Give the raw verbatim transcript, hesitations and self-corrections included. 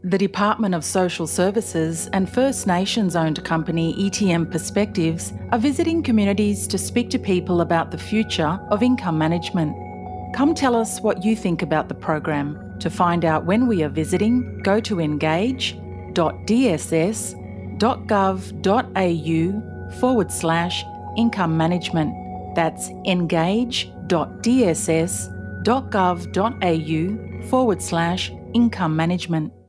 The Department of Social Services and First Nations-owned company E T M Perspectives are visiting communities to speak to people about the future of income management. Come tell us what you think about the program. To find out when we are visiting, go to engage dot d s s dot gov dot a u forward slash income management. That's engage dot d s s dot gov dot a u forward slash income management.